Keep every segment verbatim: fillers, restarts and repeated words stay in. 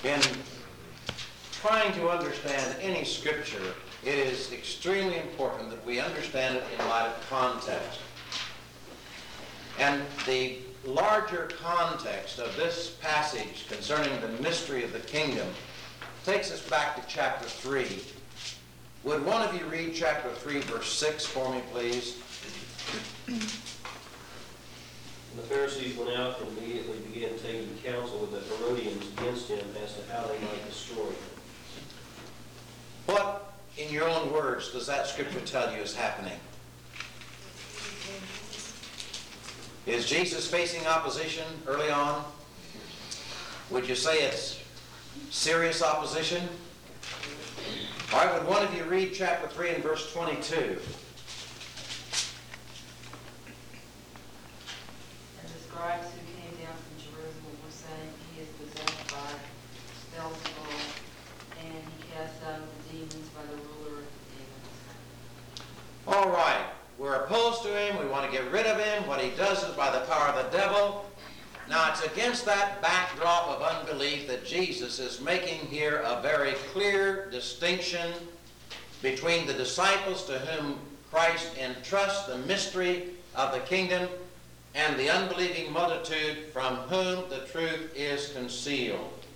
In trying to understand any scripture, it is extremely important that we understand it in light of context. And the larger context of this passage concerning the mystery of the kingdom takes us back to chapter three. Would one of you read chapter three, verse six for me, please? And the Pharisees went out and immediately began taking counsel with the Herodians against him as to how they might destroy him. What, in your own words, does that scripture tell you is happening? Is Jesus facing opposition early on? Would you say it's serious opposition? All right, would one of you read chapter three and verse twenty-two? And the scribes who came down from Jerusalem were saying, He is possessed by Beelzebul, and he casts out the demons by the ruler of the demons. All right, we're opposed to him. We want to get rid of him. What he does is by the power of the devil. Now, it's against that backdrop of unbelief that Jesus is making here a very clear distinction between the disciples to whom Christ entrusts the mystery of the kingdom and the unbelieving multitude from whom the truth is concealed.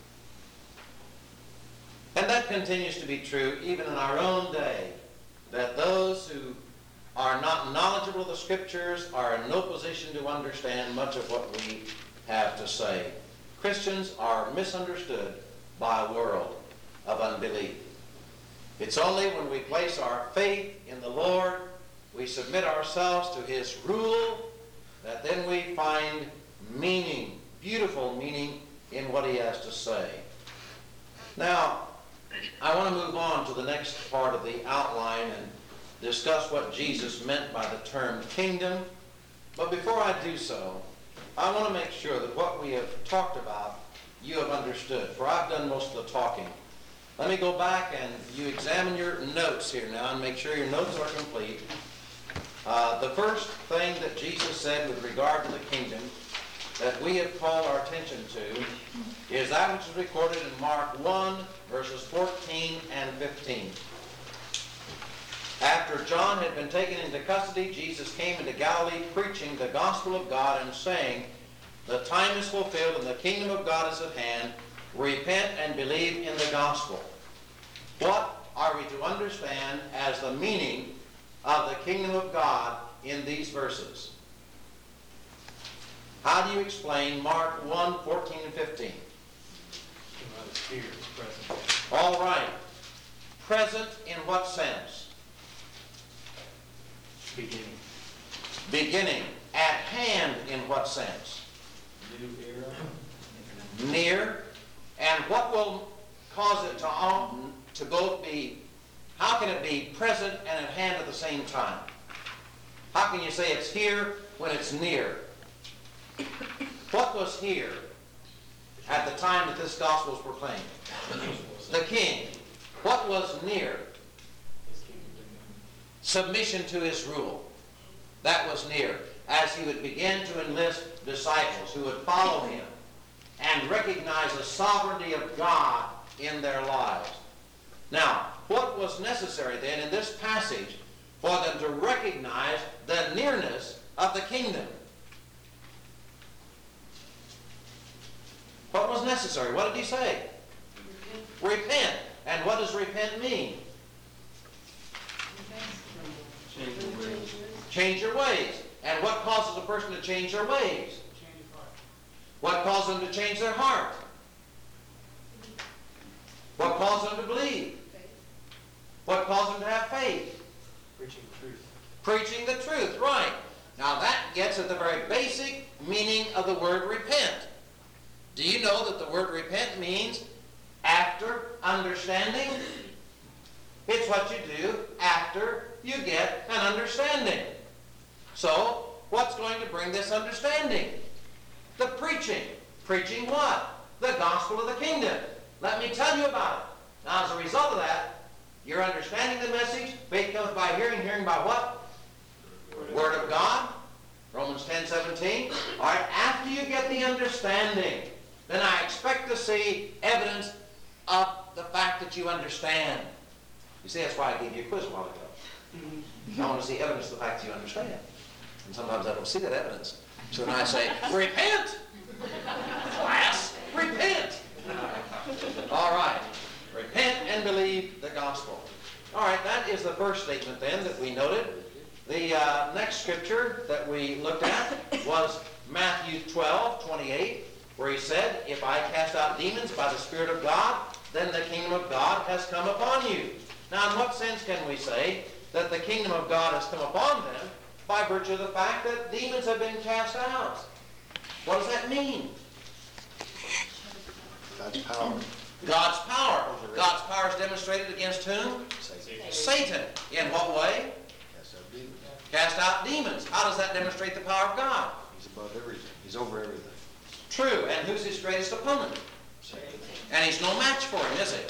And that continues to be true even in our own day, that those who are not knowledgeable of the Scriptures are in no position to understand much of what we have to say. Christians are misunderstood by a world of unbelief. It's only when we place our faith in the Lord, we submit ourselves to His rule, that then we find meaning, beautiful meaning, in what He has to say. Now, I want to move on to the next part of the outline and discuss what Jesus meant by the term kingdom. But before I do so, I want to make sure that what we have talked about, you have understood, for I've done most of the talking. Let me go back and you examine your notes here now and make sure your notes are complete. Uh, the first thing that Jesus said with regard to the kingdom that we have called our attention to is that which is recorded in Mark one, verses fourteen and fifteen. After John had been taken into custody, Jesus came into Galilee preaching the gospel of God and saying, The time is fulfilled and the kingdom of God is at hand. Repent and believe in the gospel. What are we to understand as the meaning of the kingdom of God in these verses? How do you explain Mark one, fourteen and fifteen? All right. Present in what sense? Beginning. Beginning. At hand in what sense? New era. Near. And what will cause it to, um, to both be, how can it be present and at hand at the same time? How can you say it's here when it's near? What was here at the time that this gospel was proclaimed? The king. What was near? Submission to his rule. That was near. As he would begin to enlist disciples who would follow him and recognize the sovereignty of God in their lives. Now, what was necessary then in this passage for them to recognize the nearness of the kingdom? What was necessary? What did he say? Repent. Repent. And what does repent mean? Change your ways. Change your ways. And what causes a person to change their ways? What causes them to change their heart? What causes them to believe? What causes them to have faith? Preaching the truth. Preaching the truth, right. Now that gets at the very basic meaning of the word repent. Do you know that the word repent means after understanding? It's what you do after you get an understanding. So, what's going to bring this understanding? The preaching. Preaching what? The gospel of the kingdom. Let me tell you about it. Now, as a result of that, you're understanding the message. Faith comes by hearing. Hearing by what? Word, Word of God. Romans ten seventeen. All right, after you get the understanding, then I expect to see evidence of the fact that you understand. You see, that's why I gave you a quiz a while ago. I want to see evidence of the fact that you understand. And sometimes I don't see that evidence. So then I say, repent! Class, repent! All right. Repent and believe the gospel. All right, that is the first statement then that we noted. The uh, next scripture that we looked at was Matthew twelve, twenty-eight, where he said, if I cast out demons by the Spirit of God, then the kingdom of God has come upon you. Now, in what sense can we say that the kingdom of God has come upon them? By virtue of the fact that demons have been cast out. What does that mean? God's power. God's power. God's power is demonstrated against whom? Satan. Satan. In what way? Cast out demons. Cast out demons. How does that demonstrate the power of God? He's above everything. He's over everything. True. And who's his greatest opponent? Satan. And he's no match for him, is he?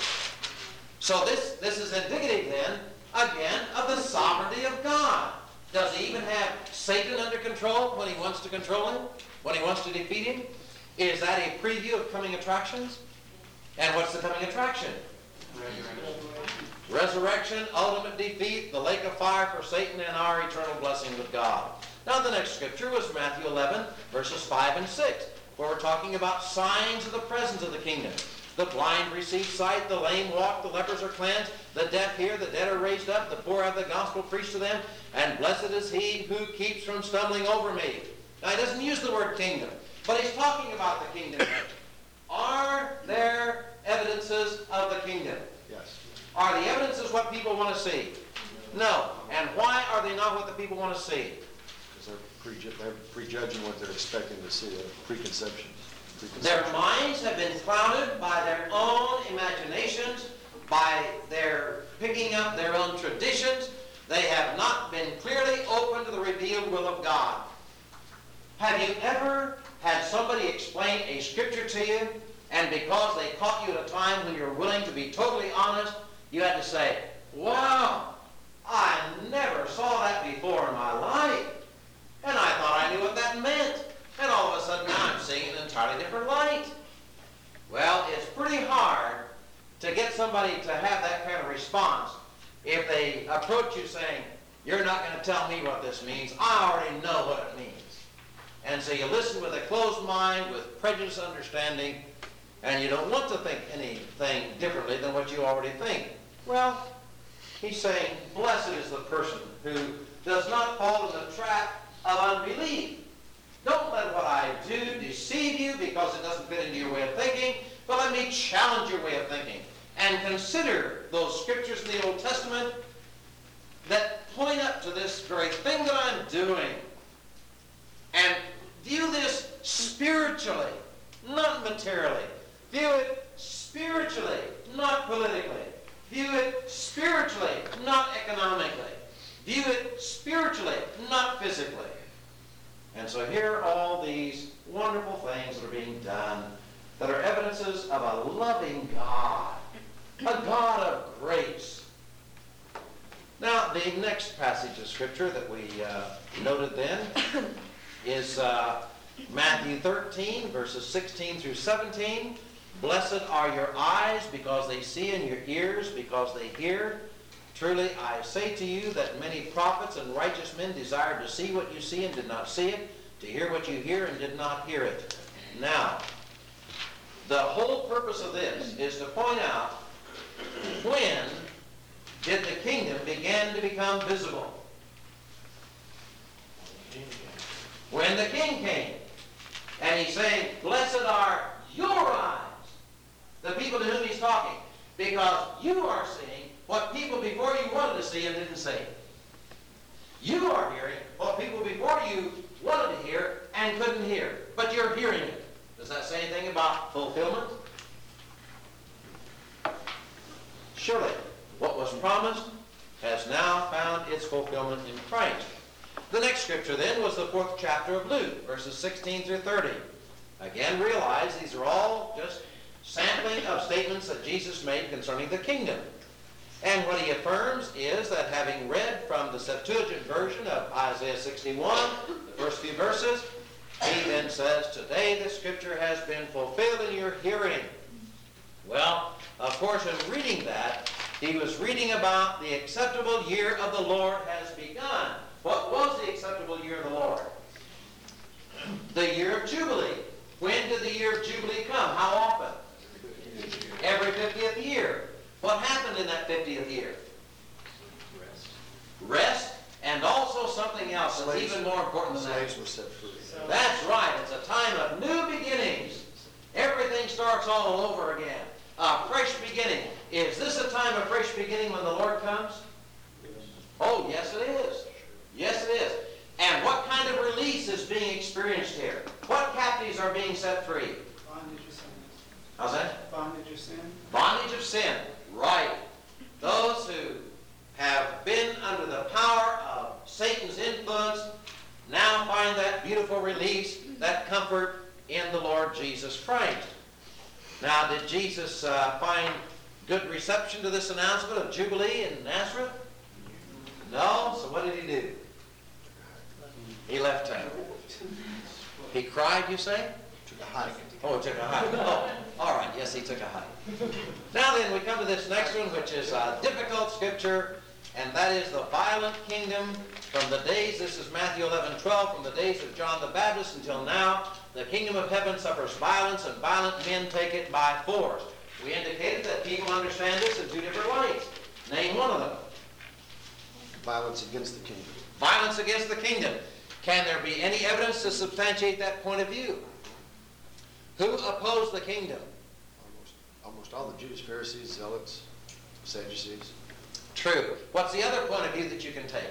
So this, this is indicative then, again, of the sovereignty of God. Does he even have Satan under control when he wants to control him? When he wants to defeat him? Is that a preview of coming attractions? And what's the coming attraction? Resurrection. Resurrection, ultimate defeat, the lake of fire for Satan, and our eternal blessing with God. Now the next scripture was Matthew eleven, verses five and six, where we're talking about signs of the presence of the kingdom. The blind receive sight, the lame walk, the lepers are cleansed, the deaf hear, the dead are raised up, the poor have the gospel preached to them, and blessed is he who keeps from stumbling over me. Now he doesn't use the word kingdom, but he's talking about the kingdom. Are there evidences of the kingdom? Yes. Are the evidences what people want to see? No. And why are they not what the people want to see? Because they're, preju- they're prejudging what they're expecting to see, a preconception. Their minds have been clouded by their own imaginations, by their picking up their own traditions. They have not been clearly open to the revealed will of God. Have you ever had somebody explain a scripture to you, and because they caught you at a time when you're willing to be totally honest, you had to say, wow, I never saw that before in my life, and I thought I knew what that meant. And all of a sudden now I'm seeing an entirely different light. Well, it's pretty hard to get somebody to have that kind of response if they approach you saying, you're not going to tell me what this means. I already know what it means. And so you listen with a closed mind, with prejudiced understanding, and you don't want to think anything differently than what you already think. Well, he's saying, blessed is the person who does not fall in the trap of unbelief. Don't let what I do deceive you because it doesn't fit into your way of thinking, but let me challenge your way of thinking and consider those scriptures in the Old Testament that point up to this very thing that I'm doing, and view this spiritually, not materially. View it spiritually, not politically. View it spiritually, not economically. View it spiritually, not physically. And so here are all these wonderful things that are being done that are evidences of a loving God, a God of grace. Now, the next passage of Scripture that we uh, noted then is uh, Matthew thirteen, verses sixteen through seventeen. Blessed are your eyes because they see, and your ears because they hear. Truly, I say to you that many prophets and righteous men desired to see what you see and did not see it, to hear what you hear and did not hear it. Now, the whole purpose of this is to point out when did the kingdom begin to become visible? When the king came. And he's saying, blessed are your eyes, the people to whom he's talking, because you are seeing what people before you wanted to see and didn't see. You are hearing what people before you wanted to hear and couldn't hear, but you're hearing it. Does that say anything about fulfillment? Surely, what was promised has now found its fulfillment in Christ. The next scripture then was the fourth chapter of Luke, verses sixteen through thirty. Again, realize these are all just sampling of statements that Jesus made concerning the kingdom. And what he affirms is that having read from the Septuagint version of Isaiah sixty-one, the first few verses, he then says, today the scripture has been fulfilled in your hearing. Well, of course, in reading that, he was reading about the acceptable year of the Lord has begun. What was the acceptable year of the Lord? The year of Jubilee. When did the year of Jubilee come? How often? Every fiftieth year. What happened in that fiftieth year? Rest. Rest, and also something else that's even more important than that. Slaves were set free. That's right. It's a time of new beginnings. Everything starts all over again. A fresh beginning. Is this a time of fresh beginning when the Lord comes? Oh, yes it is. Yes it is. And what kind of release is being experienced here? What captives are being set free? Bondage of sin. How's that? Bondage of sin. Bondage of sin. Right. Those who have been under the power of Satan's influence now find that beautiful release, that comfort in the Lord Jesus Christ. Now, did Jesus uh, find good reception to this announcement of Jubilee in Nazareth? No. So what did he do? He left town. He cried, you say? Took a hike. Oh, he took a hike. Oh, all right. Yes, he took a hike. Now then, we come to this next one, which is a difficult scripture, and that is the violent kingdom from the days, this is Matthew eleven twelve, from the days of John the Baptist until now, the kingdom of heaven suffers violence, and violent men take it by force. We indicated that people understand this in two different lights. Name one of them. Violence against the kingdom. Violence against the kingdom. Can there be any evidence to substantiate that point of view? Who opposed the kingdom? Almost, almost all the Jews, Pharisees, Zealots, Sadducees. True. What's the other point of view that you can take?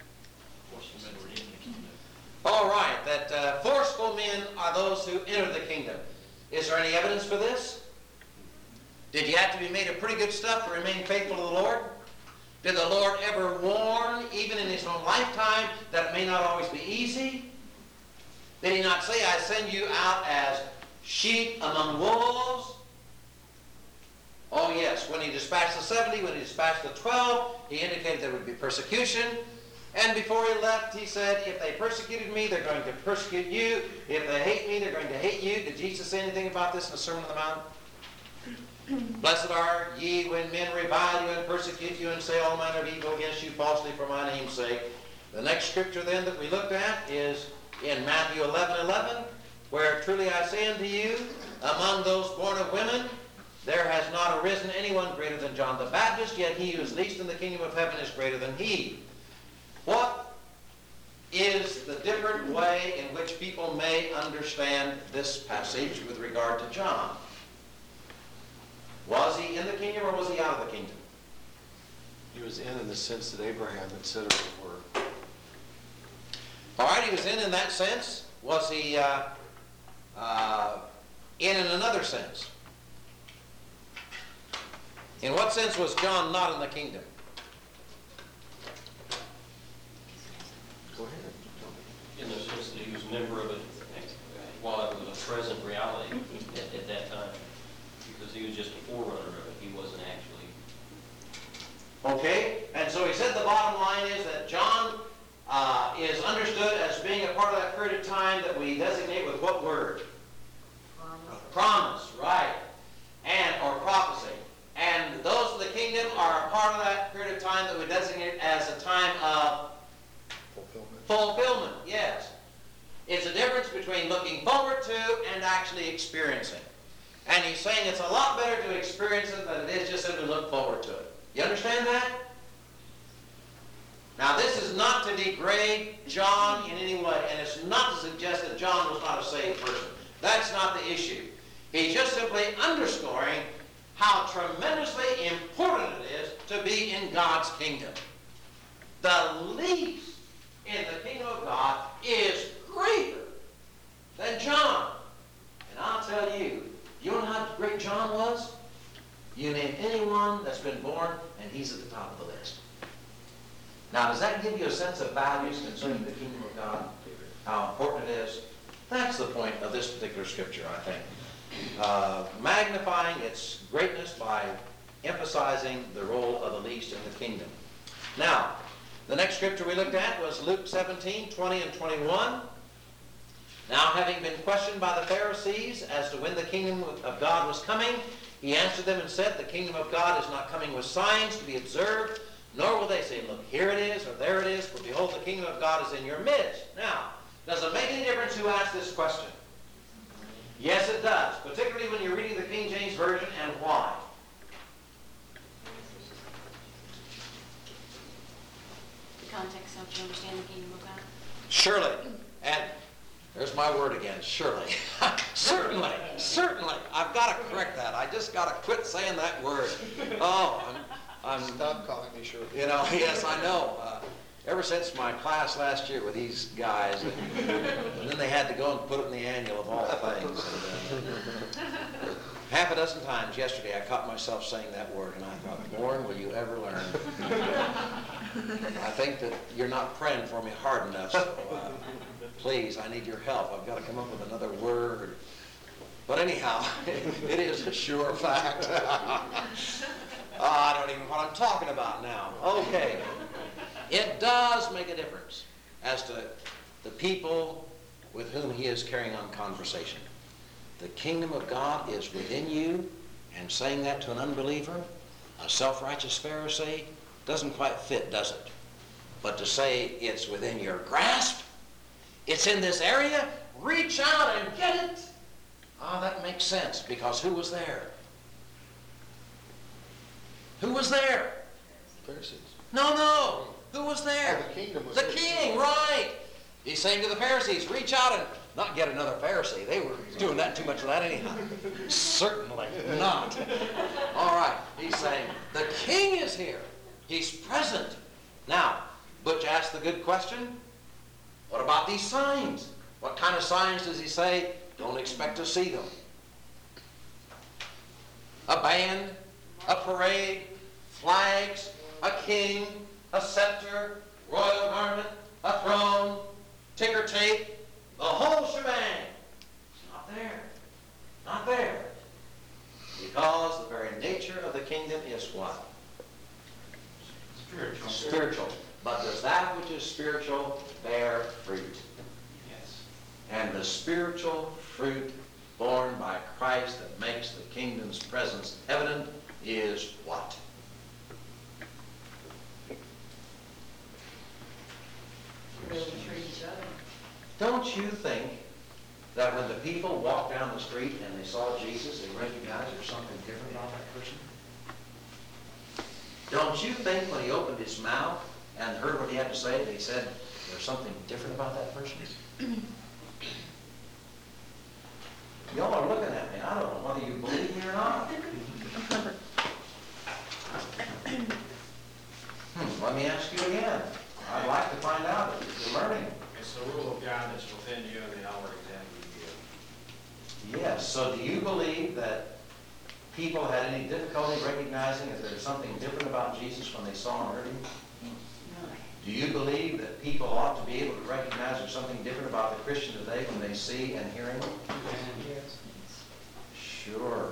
All right, that uh, forceful men are those who enter the kingdom. Is there any evidence for this? Did you have to be made of pretty good stuff to remain faithful to the Lord? Did the Lord ever warn, even in his own lifetime, that it may not always be easy? Did he not say, I send you out as sheep among wolves? Oh yes, when he dispatched the seventy, when he dispatched the twelve, he indicated there would be persecution. And before he left, he said, if they persecuted me, they're going to persecute you. If they hate me, they're going to hate you. Did Jesus say anything about this in the Sermon on the Mount? Blessed are ye when men revile you and persecute you and say all manner of evil against you falsely for my name's sake. The next scripture then that we looked at is in Matthew eleven eleven, where truly I say unto you, among those born of women, there has not arisen anyone greater than John the Baptist, yet he who is least in the kingdom of heaven is greater than he. What is the different way in which people may understand this passage with regard to John? Was he in the kingdom or was he out of the kingdom? He was in in the sense that Abraham had said it were. All right, he was in in that sense. Was he uh, uh, in in another sense? In what sense was John not in the kingdom? Go ahead. In the sense that he was a member of it while it was a present reality at, at that time. Because he was just a forerunner of it. He wasn't actually. Okay, and so he said the bottom line is that John uh, is understood as being a part of that period of time that we designate with what word? Promise. Promise, right. And, or prophecy. And those of the kingdom are a part of that period of time that we designate as a time of Fulfillment. fulfillment, yes. It's a difference between looking forward to and actually experiencing. And he's saying it's a lot better to experience it than it is just simply look forward to it. You understand that? Now, this is not to degrade John in any way, and it's not to suggest that John was not a saved person. That's not the issue. He's just simply underscoring how tremendously important it is to be in God's kingdom. The least in the kingdom of God is greater than John. And I'll tell you, you know how great John was? You name anyone that's been born, and he's at the top of the list. Now, does that give you a sense of values concerning the kingdom of God? How important it is? That's the point of this particular scripture, I think. Uh, magnifying its greatness by emphasizing the role of the least in the kingdom. Now, the next scripture we looked at was Luke seventeen, twenty and twenty-one. Now, having been questioned by the Pharisees as to when the kingdom of God was coming, he answered them and said, the kingdom of God is not coming with signs to be observed, nor will they say, look, here it is, or there it is, for behold, the kingdom of God is in your midst. Now, does it make any difference who asked this question? Yes, it does, particularly when you're reading the King James Version, and why? The context helps you understand the kingdom of God. Surely. And there's my word again, surely. certainly, certainly. I've got to correct that. I just got to quit saying that word. Oh, I'm... I'm Stop calling me Shirley. You know, yes, I know. Uh, ever since my class last year with these guys, and, and then they had to go and put it in the annual of all things. And, uh, half a dozen times yesterday I caught myself saying that word, and I thought, Warren, will you ever learn? I think that you're not praying for me hard enough, so uh, please, I need your help. I've got to come up with another word. But anyhow, it is a sure fact. Oh, I don't even know what I'm talking about now. Okay. It does make a difference as to the people with whom he is carrying on conversation. The kingdom of God is within you, and saying that to an unbeliever, a self-righteous Pharisee, doesn't quite fit, does it? But to say it's within your grasp, it's in this area, reach out and get it. Ah, that makes sense, because who was there? Who was there? Pharisees. No, no. Who was there? Oh, the kingdom was The there. king, right. He's saying to the Pharisees, reach out and not get another Pharisee. They were doing that too much of that anyhow. Certainly not. All right. He's saying, the king is here. He's present. Now, Butch asked the good question. What about these signs? What kind of signs does he say? Don't expect to see them. A band, a parade, flags, a king, a scepter, royal garment, a throne, ticker tape, the whole shebang. It's not there. Not there. Because the very nature of the kingdom is what? Spiritual. Spiritual. But does that which is spiritual bear fruit? Yes. And the spiritual fruit born by Christ that makes the kingdom's presence evident is what? They would treat each other. Don't you think that when the people walked down the street and they saw Jesus, they recognized there's something different about that person? Don't you think when he opened his mouth and heard what he had to say, they said, there's something different about that person? Y'all are looking at me. I don't know whether you believe me or not. Hmm, let me ask you again. I'd like to find out if you're learning. It's the rule of God that's within you and the outward example you give. Yes. So do you believe that people had any difficulty recognizing that there's something different about Jesus when they saw and heard him? Do you believe that people ought to be able to recognize there's something different about the Christian today when they see and hear him? Yes. Sure.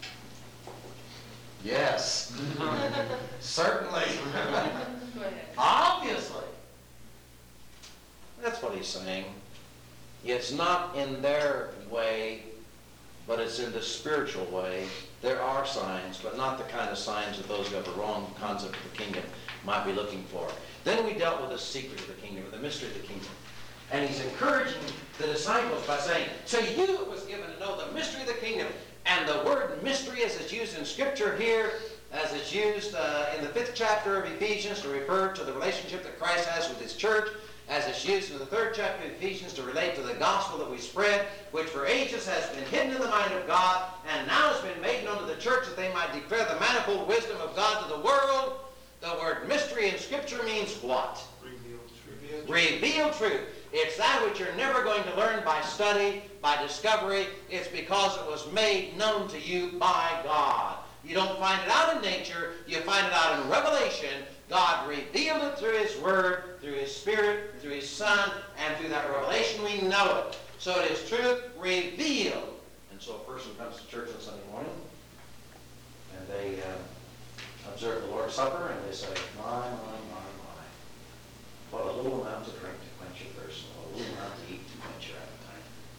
Yes. Certainly. Go ahead. Obviously. That's what he's saying. It's not in their way, but it's in the spiritual way. There are signs, but not the kind of signs that those who have a wrong concept of the kingdom might be looking for. Then we dealt with the secret of the kingdom, the mystery of the kingdom. And he's encouraging the disciples by saying, to you it was given to know the mystery of the kingdom. And the word mystery, as it's used in Scripture here, as it's used uh, in the fifth chapter of Ephesians to refer to the relationship that Christ has with his church, as it's used in the third chapter of Ephesians to relate to the gospel that we spread, which for ages has been hidden in the mind of God, and now has been made known to the church that they might declare the manifold wisdom of God to the world. The word mystery in Scripture means what? Revealed. Revealed. Revealed truth. It's that which you're never going to learn by study, by discovery. It's because it was made known to you by God. You don't find it out in nature. You find it out in revelation. God revealed it through his word, through his spirit, through his son, and through that revelation we know it. So it is truth revealed. And so a person comes to church on Sunday morning, and they uh, observe the Lord's Supper, and they say, my, my, my, my. What a little amount to drink to quench your thirst, and what a little amount to eat to quench your appetite.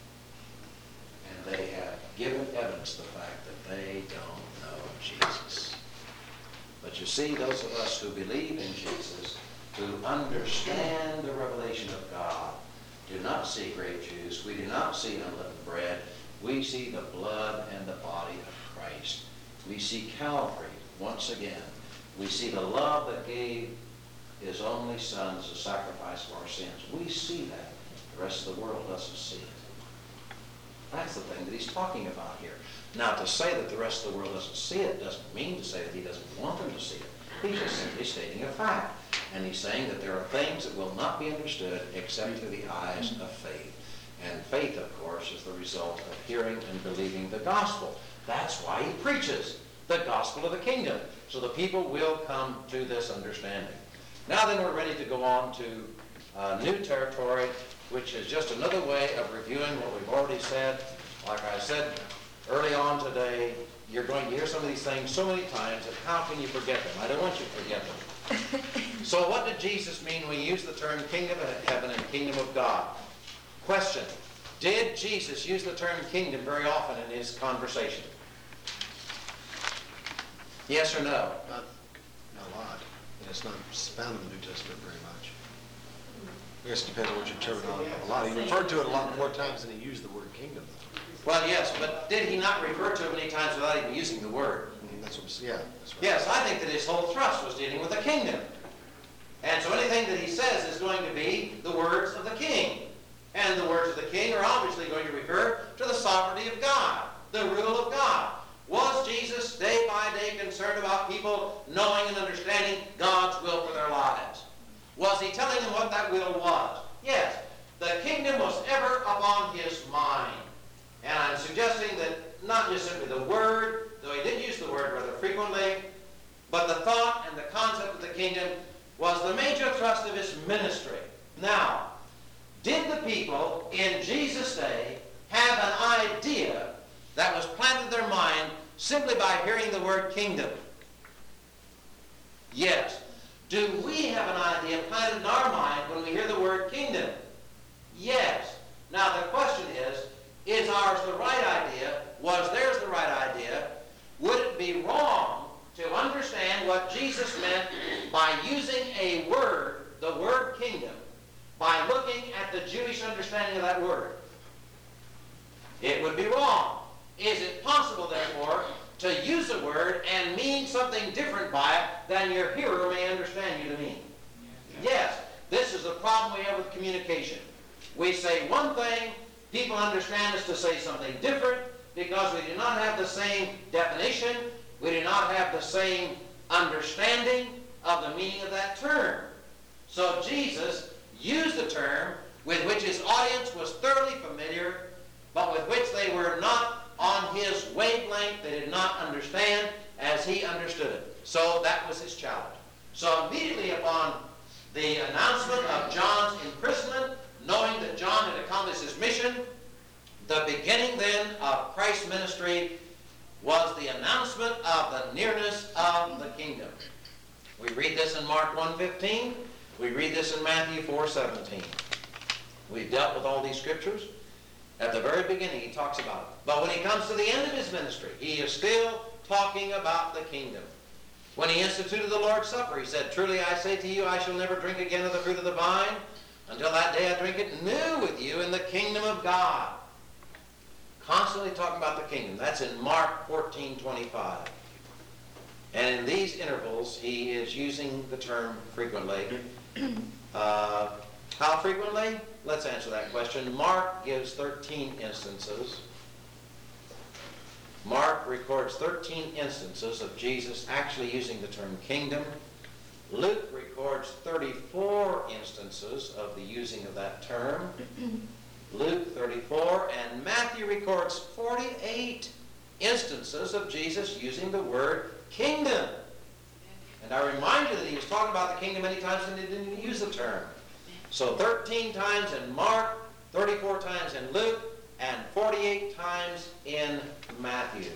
evidence the fact that they don't know Jesus. But you see, those of us who believe in Jesus, who understand the revelation of God, do not see grape juice. We do not see unleavened bread. We see the blood and the body of Christ. We see Calvary once again. We see the love that gave his only son as a sacrifice for our sins. We see that. The rest of the world doesn't see it. That's the thing that he's talking about here. Now, to say that the rest of the world doesn't see it doesn't mean to say that he doesn't want them to see it. He's just simply stating a fact. And he's saying that there are things that will not be understood except through the eyes of faith. And faith, of course, is the result of hearing and believing the gospel. That's why he preaches the gospel of the kingdom. So the people will come to this understanding. Now then, we're ready to go on to uh, new territory, which is just another way of reviewing what we've already said. Like I said early on today, you're going to hear some of these things so many times that how can you forget them? I don't want you to forget them. So what did Jesus mean when he used the term kingdom of heaven and kingdom of God? Question. Did Jesus use the term kingdom very often in his conversation? Yes or no? Not, not a lot. And it's not found in the New Testament very much. I guess it depends on what your terminology. A lot. He referred to it a lot more times than he used the word kingdom. Well, yes, but did he not refer to it many times without even using the word? Mm, That's what, yeah. That's right. Yes, I think that his whole thrust was dealing with the kingdom. And so anything that he says is going to be the words of the king. And the words of the king are obviously going to refer to the sovereignty of God, the rule of God. Was Jesus day by day concerned about people knowing and understanding God's will for their lives? Was he telling them what that will was? Yes. The kingdom was ever upon his mind. And I'm suggesting that not just simply the word, though he did use the word rather frequently, but the thought and the concept of the kingdom was the major thrust of his ministry. Now, did the people in Jesus' day have an idea that was planted in their mind simply by hearing the word kingdom? Yes. Do we have an idea planted in our mind when we hear the word kingdom? Yes. Now the question is, is ours the right idea? Was theirs the right idea? Would it be wrong to understand what Jesus meant by using a word, the word kingdom, by looking at the Jewish understanding of that word? It would be wrong. Is it possible, therefore, to use a word and mean something different by it than your hearer may understand you to mean? Yes. This is the problem we have with communication. We say one thing, people understand us to say something different because we do not have the same definition, we do not have the same understanding of the meaning of that term. So Jesus used a term with which his audience was thoroughly familiar, but with which they were not on his wavelength, they did not understand as he understood it. So that was his challenge. So immediately upon the announcement of John's imprisonment, knowing that John had accomplished his mission, the beginning then of Christ's ministry was the announcement of the nearness of the kingdom. We read this in Mark one fifteen. We read this in Matthew four seventeen. We've dealt with all these scriptures. At the very beginning, he talks about it. But when he comes to the end of his ministry, he is still talking about the kingdom. When he instituted the Lord's Supper, he said, "Truly I say to you, I shall never drink again of the fruit of the vine until that day I drink it new with you in the kingdom of God." Constantly talking about the kingdom. That's in Mark fourteen twenty-five. And in these intervals, he is using the term frequently. Uh, how frequently? Let's answer that question. Mark gives thirteen instances. Mark records thirteen instances of Jesus actually using the term kingdom. Luke records thirty-four instances of the using of that term. Luke thirty-four, and Matthew records forty-eight instances of Jesus using the word kingdom. And I remind you that he was talking about the kingdom many times and he didn't use the term. So thirteen times in Mark, thirty-four times in Luke, and forty-eight times in Matthew.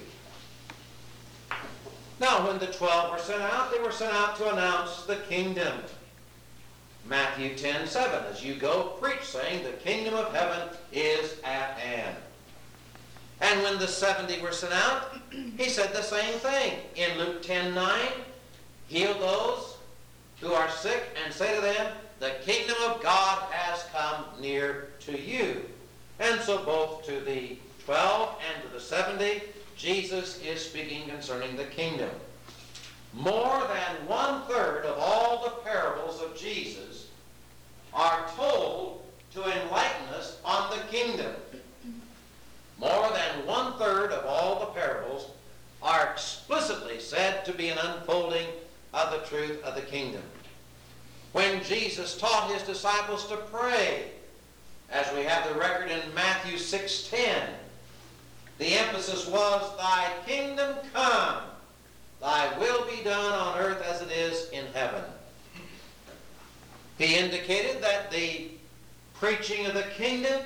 Now, when the twelve were sent out, they were sent out to announce the kingdom. Matthew ten seven, as you go, preach, saying the kingdom of heaven is at hand. And when the seventy were sent out, he said the same thing. In Luke ten nine, heal those who are sick and say to them, the kingdom of God has come near to you. And so both to the twelve and to the seventy, Jesus is speaking concerning the kingdom. More than one-third of all the parables of Jesus are told to enlighten us on the kingdom. More than one-third of all the parables are explicitly said to be an unfolding of the truth of the kingdom. When Jesus taught his disciples to pray, as we have the record in Matthew six ten, the emphasis was, thy kingdom come, thy will be done on earth as it is in heaven. He indicated that the preaching of the kingdom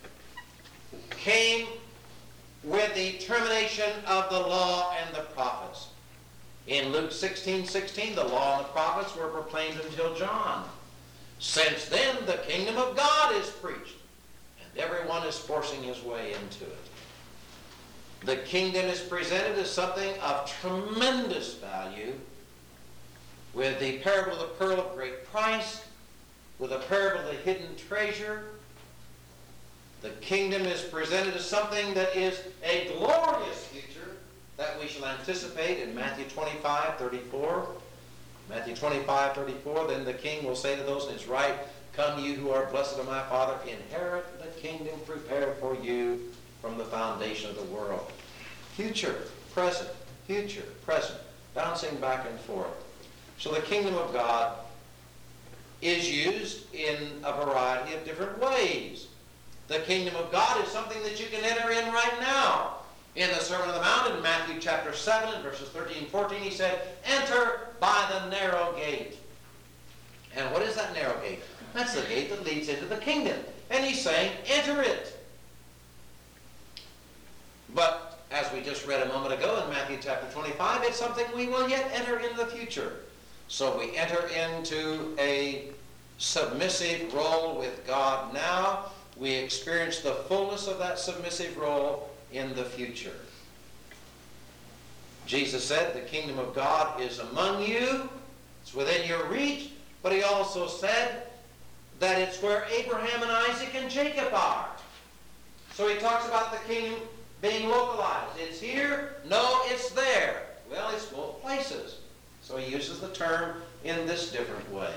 came with the termination of the law and the prophets. In Luke sixteen sixteen, the law and the prophets were proclaimed until John. Since then, the kingdom of God is preached, and everyone is forcing his way into it. The kingdom is presented as something of tremendous value, with the parable of the pearl of great price, with the parable of the hidden treasure. The kingdom is presented as something that is a glorious future that we shall anticipate in Matthew twenty-five thirty-four. Matthew twenty-five thirty-four, then the king will say to those in his right, come you who are blessed of my Father, inherit the kingdom prepared for you from the foundation of the world. Future, present, future, present, bouncing back and forth. So the kingdom of God is used in a variety of different ways. The kingdom of God is something that you can enter in right now. In the Sermon on the Mount in Matthew chapter seven and verses thirteen and fourteen, he said, enter by the narrow gate. And what is that narrow gate? That's the gate that leads into the kingdom. And he's saying, enter it. But as we just read a moment ago in Matthew chapter twenty-five, it's something we will yet enter in the future. So we enter into a submissive role with God now. We experience the fullness of that submissive role in the future. Jesus said the kingdom of God is among you. It's within your reach. But he also said that it's where Abraham and Isaac and Jacob are. So he talks about the kingdom being localized. It's here. No, it's there. Well, it's both places. So he uses the term in this different way.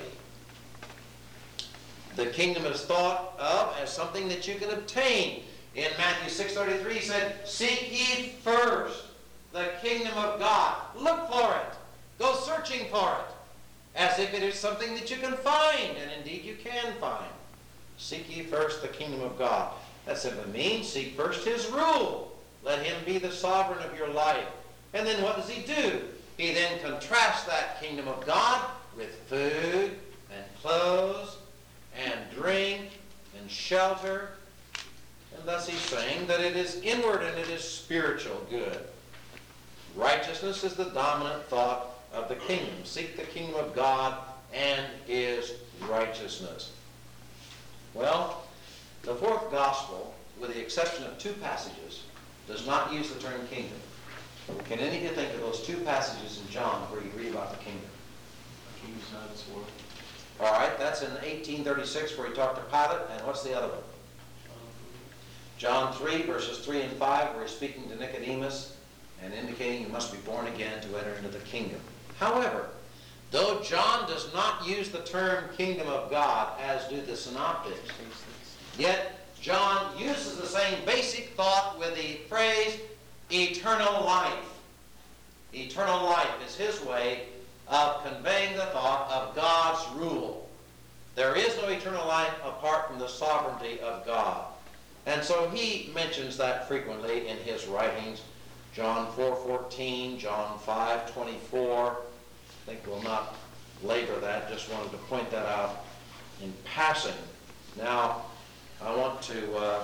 The kingdom is thought of as something that you can obtain. In Matthew six thirty-three, he said, seek ye first the kingdom of God. Look for it. Go searching for it. As if it is something that you can find, and indeed you can find. Seek ye first the kingdom of God. That simply means seek first his rule. Let him be the sovereign of your life. And then what does he do? He then contrasts that kingdom of God with food and clothes and drink and shelter. And thus he's saying that it is inward and it is spiritual good. Righteousness is the dominant thought of the kingdom. Seek the kingdom of God and his righteousness. Well, the fourth gospel, with the exception of two passages, does not use the term kingdom. Can any of you think of those two passages in John where you read about the kingdom? King's side of this world. All right, that's in eighteen thirty-six where he talked to Pilate, and what's the other one? John three, verses three and five, where he's speaking to Nicodemus and indicating you must be born again to enter into the kingdom. However, though John does not use the term kingdom of God, as do the synoptics, yet John uses the same basic thought with the phrase eternal life. Eternal life is his way of conveying the thought of God's rule. There is no eternal life apart from the sovereignty of God. And so he mentions that frequently in his writings. John four fourteen, John five twenty-four. I think we'll not labor that, just wanted to point that out in passing. Now, I want to uh,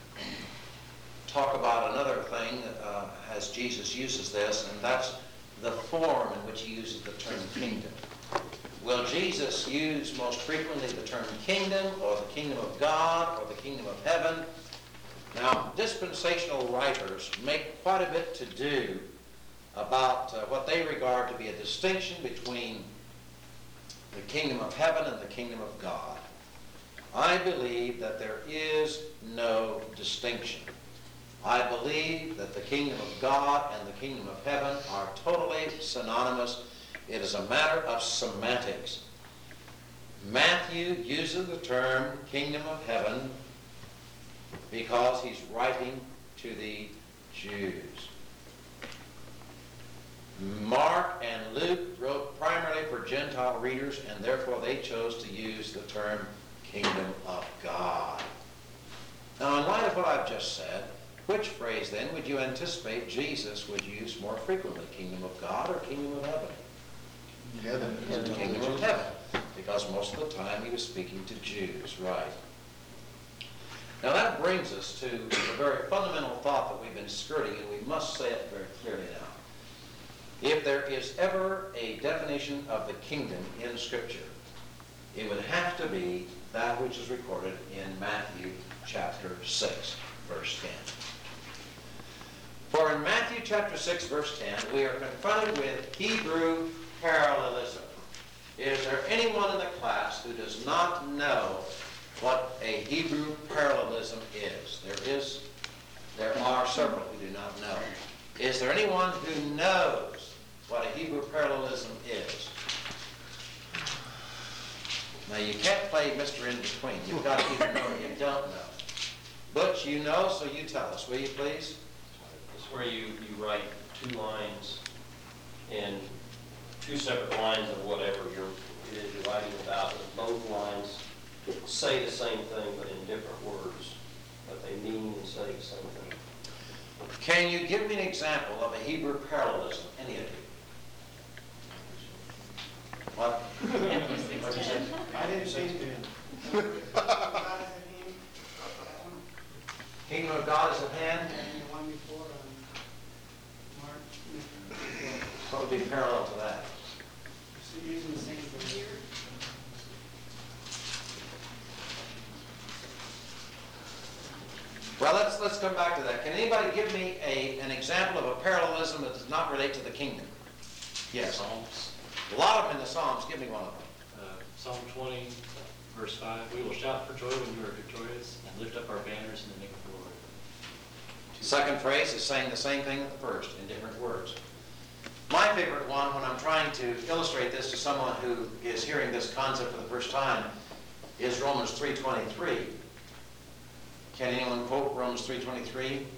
talk about another thing uh, as Jesus uses this, and that's the form in which he uses the term kingdom. Will Jesus use most frequently the term kingdom, or the kingdom of God, or the kingdom of heaven? Now, dispensational writers make quite a bit to do about uh, what they regard to be a distinction between the kingdom of heaven and the kingdom of God. I believe that there is no distinction. I believe that the kingdom of God and the kingdom of heaven are totally synonymous. It is a matter of semantics. Matthew uses the term kingdom of heaven because he's writing to the Jews. Mark and Luke wrote primarily for Gentile readers, and therefore they chose to use the term kingdom of God. Now, in light of what I've just said, which phrase then would you anticipate Jesus would use more frequently, kingdom of God or kingdom of heaven? Heaven. The kingdom of heaven, because most of the time he was speaking to Jews, right? Now that brings us to the very fundamental thought that we've been skirting, and we must say it very clearly now. If there is ever a definition of the kingdom in Scripture, it would have to be that which is recorded in Matthew chapter six, verse ten. For in Matthew chapter six, verse ten, we are confronted with Hebrew parallelism. Is there anyone in the class who does not know what a Hebrew parallelism is? There is, there are several who do not know. Is there anyone who knows what a Hebrew parallelism is? Now you can't play Mister In-Between. You've got to either know or you don't know. Butch, you know, so you tell us, will you please? It's where you, you write two lines and two separate lines of whatever you're, it is you're writing about, and both lines say the same thing but in different words, but they mean and say the same thing. Can you give me an example of a Hebrew parallelism, any of you? What? What you say? I didn't see it. Kingdom of God is at hand. And the one before, um, Mark. What would be parallel to that? So using the same word. Well, let's let's come back to that. Can anybody give me a an example of a parallelism that does not relate to the kingdom? Yes. Psalms, A lot of them in the Psalms. Give me one of them. uh, Psalm twenty, verse five, we will shout for joy when you are victorious and lift up our banners in the name of the Lord. The second phrase is saying the same thing as the first in different words. My favorite one, when I'm trying to illustrate this to someone who is hearing this concept for the first time, is Romans three twenty-three. Can anyone quote Romans three twenty-three?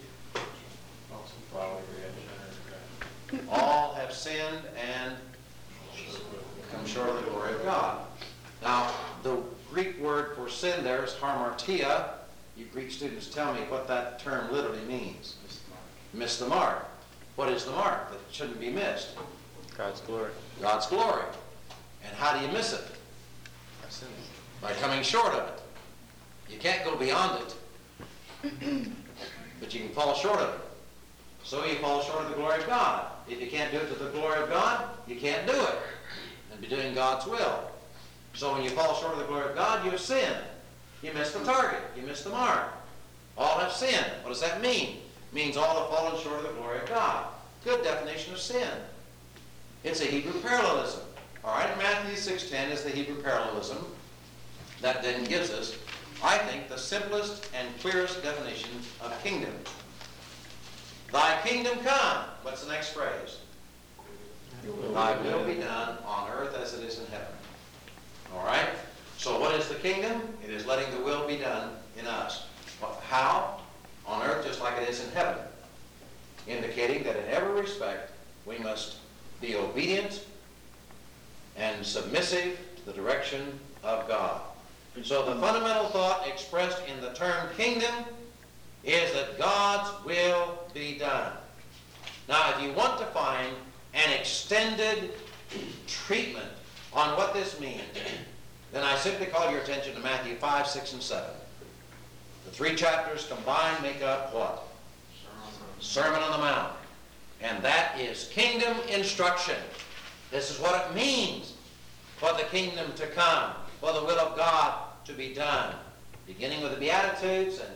All have sinned and come short of the glory of God. Now, the Greek word for sin there is hamartia. You Greek students tell me what that term literally means. Miss the mark. What is the mark that shouldn't be missed? God's glory. God's glory. And how do you miss it? By coming short of it. You can't go beyond it. But you can fall short of it. So you fall short of the glory of God. If you can't do it to the glory of God, you can't do it and be doing God's will. So when you fall short of the glory of God, you have sinned. You miss the target. You miss the mark. All have sinned. What does that mean? It means all have fallen short of the glory of God. Good definition of sin. It's a Hebrew parallelism. All right, Matthew six ten is the Hebrew parallelism. That then gives us, I think, the simplest and clearest definition of kingdom. Thy kingdom come. What's the next phrase? Thy will be done on earth as it is in heaven. All right? So what is the kingdom? It is letting the will be done in us. How? On earth just like it is in heaven. Indicating that in every respect we must be obedient and submissive to the direction of God. So the fundamental thought expressed in the term kingdom is that God's will be done. Now, if you want to find an extended treatment on what this means, then I simply call your attention to Matthew five, six, and seven. The three chapters combined make up what? Sermon on the Mount. And that is kingdom instruction. This is what it means for the kingdom to come, for the will of God to be done. Beginning with the Beatitudes and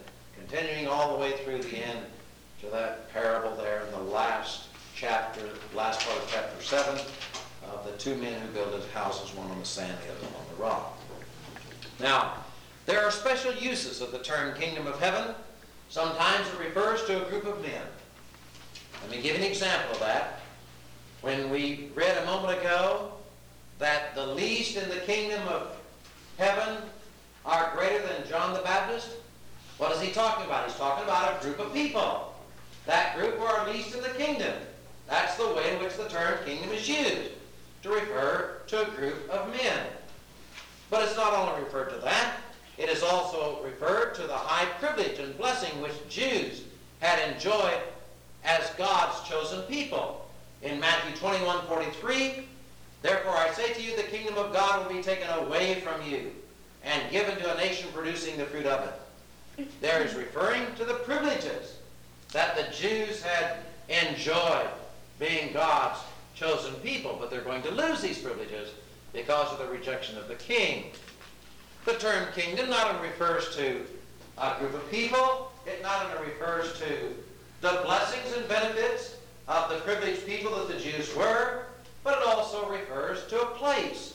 continuing all the way through the end to that parable there in the last chapter, last part of chapter seven, of the two men who built his houses, one on the sand, the other on the rock. Now, there are special uses of the term kingdom of heaven. Sometimes it refers to a group of men. Let me give an example of that. When we read a moment ago that the least in the kingdom of heaven are greater than John the Baptist, what is he talking about? He's talking about a group of people. That group are least in the kingdom. That's the way in which the term kingdom is used, to refer to a group of men. But it's not only referred to that, it is also referred to the high privilege and blessing which Jews had enjoyed as God's chosen people. In Matthew twenty-one forty-three, therefore I say to you, the kingdom of God will be taken away from you and given to a nation producing the fruit of it. There is referring to the privileges that the Jews had enjoyed being God's chosen people, but they're going to lose these privileges because of the rejection of the king. The term kingdom not only refers to a group of people, it not only refers to the blessings and benefits of the privileged people that the Jews were, but it also refers to a place.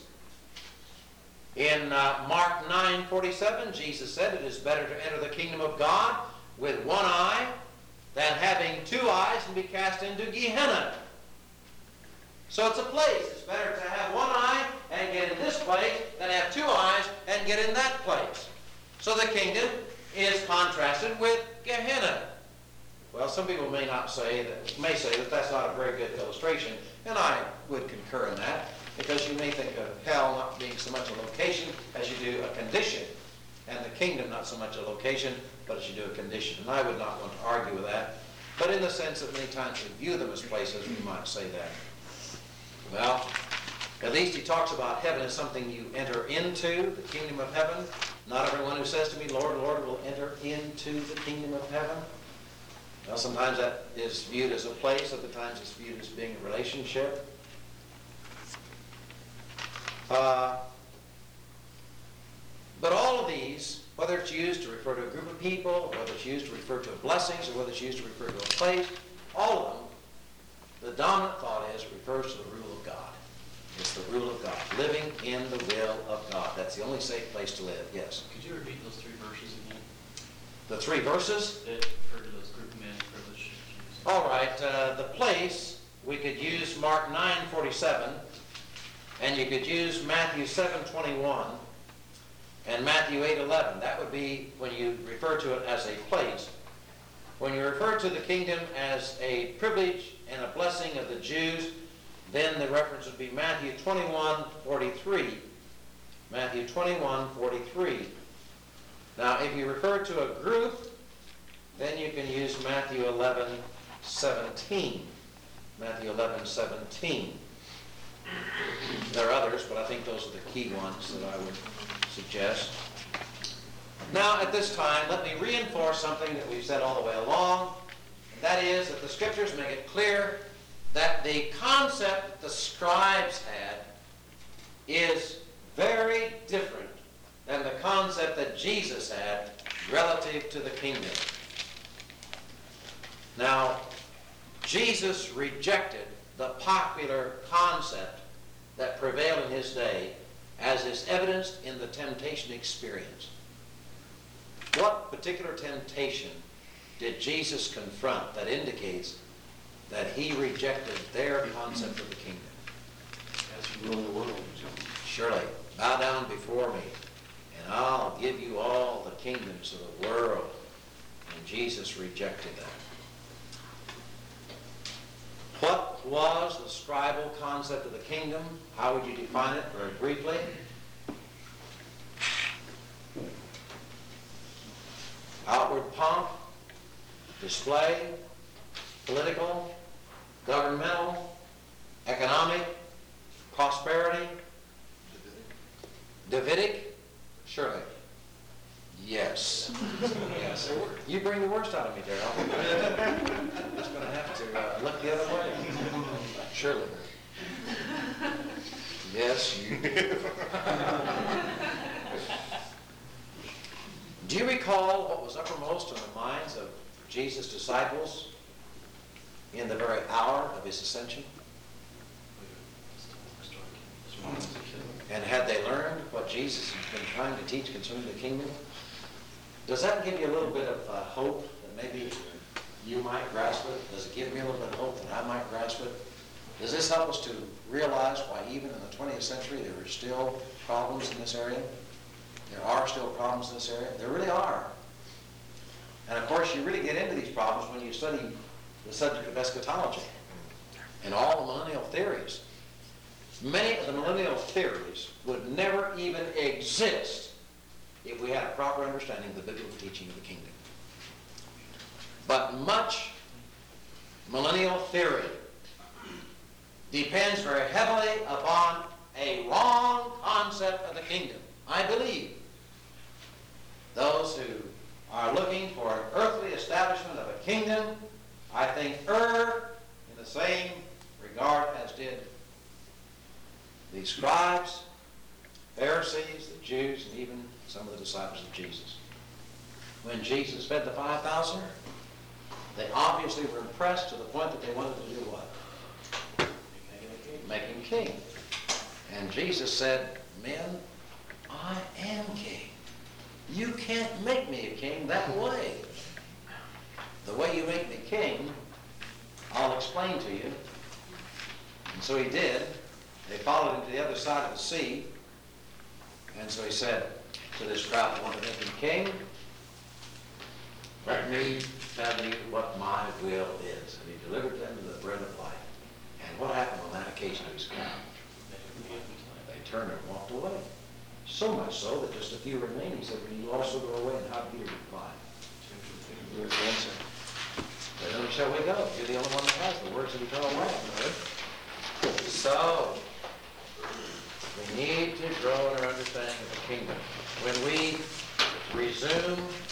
In uh, Mark nine forty-seven, Jesus said, it is better to enter the kingdom of God with one eye than having two eyes and be cast into Gehenna. So it's a place. It's better to have one eye and get in this place than have two eyes and get in that place. So the kingdom is contrasted with Gehenna. Well, some people may not say that, may say that that's not a very good illustration, and I would concur in that, because you may think of hell not being so much a location as you do a condition, and the kingdom not so much a location, but as you do a condition. And I would not want to argue with that, but in the sense that many times we view them as places, we might say that. Well, at least he talks about heaven as something you enter into, the kingdom of heaven. Not everyone who says to me, Lord, Lord, will enter into the kingdom of heaven. Well, sometimes that is viewed as a place, other times it's viewed as being a relationship. Uh, but all of these, whether it's used to refer to a group of people, whether it's used to refer to blessings, or whether it's used to refer to a place, all of them, the dominant thought is it refers to the rule of God. It's the rule of God, living in the will of God. That's the only safe place to live. Yes? Could you repeat those three verses again? The three verses? That refer to those group of men privileged Jews. All right. Uh, the place, we could use Mark nine forty-seven, and you could use Matthew seven twenty-one, and Matthew eight eleven. That would be when you refer to it as a place. When you refer to the kingdom as a privilege and a blessing of the Jews, then the reference would be Matthew twenty-one forty-three. Matthew twenty-one forty-three. Now, if you refer to a group, then you can use Matthew eleven seventeen. Matthew eleven seventeen. There are others, but I think those are the key ones that I would suggest. Now, at this time, let me reinforce something that we've said all the way along. And that is that the Scriptures make it clear that the concept that the scribes had is very different than the concept that Jesus had relative to the kingdom. Now, Jesus rejected the popular concept that prevailed in his day, as is evidenced in the temptation experience. What particular temptation did Jesus confront that indicates that he rejected their concept of the kingdom? As you rule the world. Surely, bow down before me, and I'll give you all the kingdoms of the world. And Jesus rejected that. What was the scribal concept of the kingdom? How would you define it very briefly? Outward pomp, display, political, governmental, economic, prosperity, Davidic, surely. Yes. Yes. You bring the worst out of me, Darrell. I'm just going to have to uh, look the other way. Surely. Yes, you do. Do you recall what was uppermost in the minds of Jesus' disciples in the very hour of his ascension? And had they learned what Jesus has been trying to teach concerning the kingdom? Does that give you a little bit of uh, hope that maybe you might grasp it? Does it give me a little bit of hope that I might grasp it? Does this help us to realize why even in the twentieth century there are still problems in this area? There are still problems in this area. There really are. And of course you really get into these problems when you study the subject of eschatology and all the millennial theories. Many of the millennial theories would never even exist if we had a proper understanding of the biblical teaching of the kingdom. But much millennial theory depends very heavily upon a wrong concept of the kingdom. I believe those who are looking for an earthly establishment of a kingdom, I think, err in the same regard as did the scribes, Pharisees, the Jews, and even some of the disciples of Jesus. When Jesus fed the five thousand, they obviously were impressed to the point that they wanted to do what? Make him king. And Jesus said, men, I am king. You can't make me a king that way. The way you make me king, I'll explain to you. And so he did. They followed him to the other side of the sea. And so he said to this crowd that wanted to make him king, let me tell you what my will is. And he delivered them to the bread of life. And what happened on that occasion of his coming? They turned and walked away. So much so that just a few remained. He said, will you also go away? And how did Peter reply? Here's the answer. Whither shall we go? You're the only one that has the words of eternal life. So, we need to grow in our understanding of the kingdom. When we resume